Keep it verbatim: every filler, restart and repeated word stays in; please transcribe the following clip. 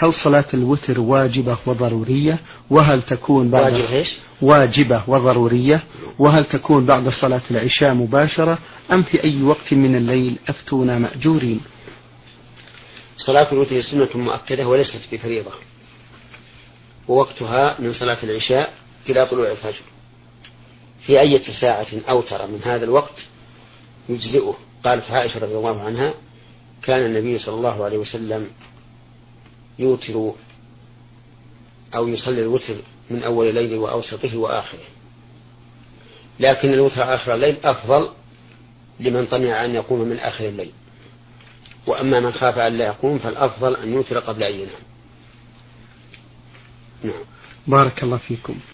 هل صلاة الوتر واجبة وضرورية؟ وهل تكون بعد واجب واجبة وضرورية؟ وهل تكون بعد صلاة العشاء مباشرة أم في أي وقت من الليل؟ أفتونا مأجورين. صلاة الوتر سنة مؤكدة وليست بفريضة، ووقتها من صلاة العشاء إلى طلوع الفجر، في أي ساعة أوتر من هذا الوقت يجزئه. قالت عائشة رضي الله عنها: كان النبي صلى الله عليه وسلم يوتر أو يصلي الوتر من أول الليل وأوسطه وآخره، لكن الوتر آخر الليل أفضل لمن طمع أن يقوم من آخر الليل، وأما من خاف أن لا يقوم فالأفضل أن يوتر قبل أن ينام. نعم. بارك الله فيكم.